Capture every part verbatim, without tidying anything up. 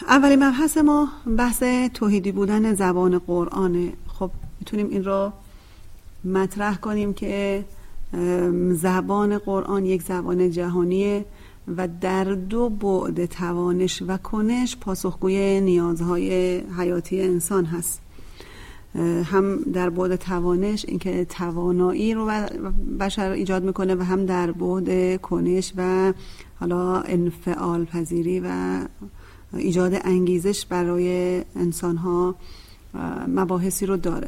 اولین مبحث ما بحث توحیدی بودن زبان قرآنه. خب میتونیم این رو مطرح کنیم که زبان قرآن یک زبان جهانیه و در دو بعد توانش و کنش پاسخگوی نیازهای حیاتی انسان هست. هم در بعد توانش، اینکه توانایی رو بشر ایجاد میکنه، و هم در بعد کنش و حالا انفعال پذیری و ایجاد انگیزش برای انسان‌ها مباحثی رو داره.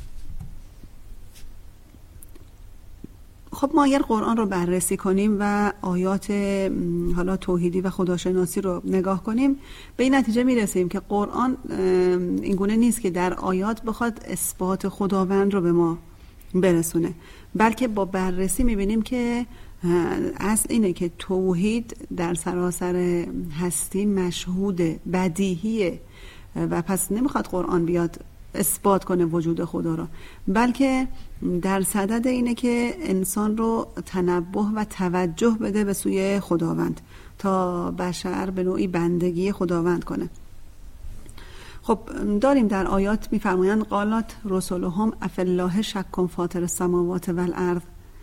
خب ما اگر قرآن رو بررسی کنیم و آیات حالا توحیدی و خداشناسی رو نگاه کنیم، به این نتیجه میرسیم که قرآن اینگونه نیست که در آیات بخواد اثبات خداوند رو به ما برسونه، بلکه با بررسی میبینیم که اصل اینه که توحید در سراسر هستی مشهوده، بدیهیه، و پس نمیخواد قرآن بیاد اثبات کنه وجود خدا رو، بلکه در صدد اینه که انسان رو تنبه و توجه بده به سوی خداوند تا بشر به نوعی بندگی خداوند کنه. خب داریم در آیات میفرمایند قالت رسولهم افالله شک فاطر السماوات والارض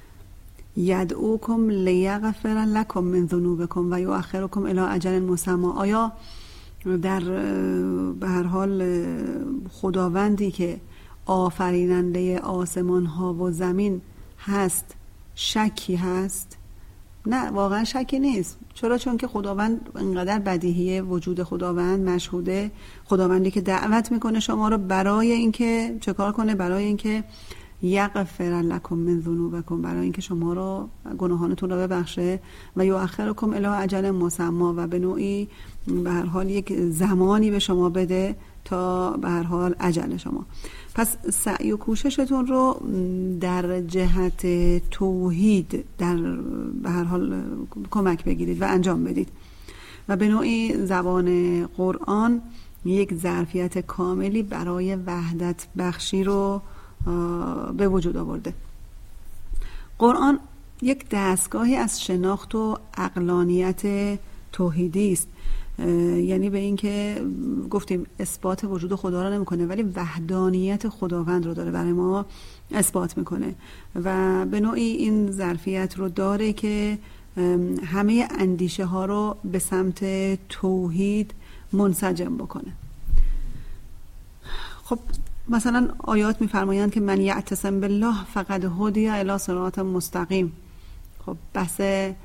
یدعوکم لیغفر لکم من ذنوبکم و یؤخرکم الی اجل مسمى. آیا در به هر حال خداوندی که آفریننده آسمان ها و زمین هست شکی هست؟ نه، واقعا شکی نیست. چرا؟ چون که خداوند انقدر بدیهیه، وجود خداوند مشهوده، خداوندی که دعوت میکنه شما رو برای اینکه چه کار کنه؟ برای اینکه یغفر لکم من ذنوبکم، برای اینکه شما رو گناهانتون رو ببخشه، و یؤخرکم الی اجل مسمى، و به نوعی به هر حال یک زمانی به شما بده تا به هر حال اجل شما. پس سعی و کوششتون رو در جهت توحید در به هر حال کمک بگیرید و انجام بدید، و به نوعی زبان قرآن یک ظرفیت کاملی برای وحدت بخشی رو به وجود آورده. قرآن یک دستگاهی از شناخت و عقلانیت توحیدی است، یعنی به این که گفتیم اثبات وجود خدا رو نمیکنه، ولی وحدانیت خداوند رو داره برای ما اثبات میکنه، و به نوعی این ظرفیت رو داره که همه اندیشه ها رو به سمت توحید منسجم بکنه. خب مثلا آیات میفرمایند که من یعتصم بالله فقد هدی الی صراط مستقیم. خب بحث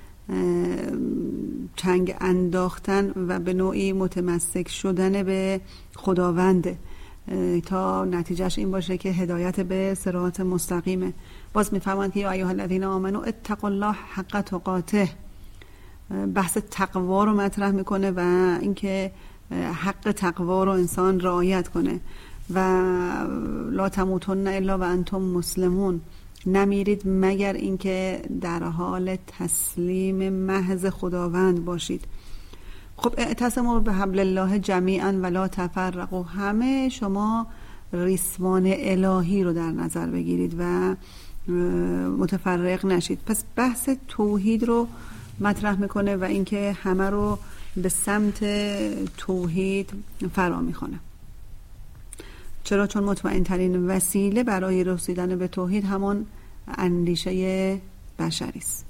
چنگ انداختن و به نوعی متمسک شدن به خداوند تا نتیجهش این باشه که هدایت به صراط مستقیمه. باز میفرمایند که یا ایها الذین آمنوا اتقوا الله حق تقاته، بحث تقوا رو مطرح میکنه و اینکه حق تقوا رو انسان رعایت کنه، و لا تموتن الا و انتم مسلمون، نمیرید مگر اینکه در حال تسلیم محض خداوند باشید. خب اعتصموا بحبل الله جمیعا ولا تفرقوا، همه شما ریسمان الهی رو در نظر بگیرید و متفرق نشید. پس بحث توحید رو مطرح میکنه و اینکه همه رو به سمت توحید فرا میخونه. چرا؟ چون مطمئن ترین وسیله برای رسیدن به توحید همان اندیشه بشری است.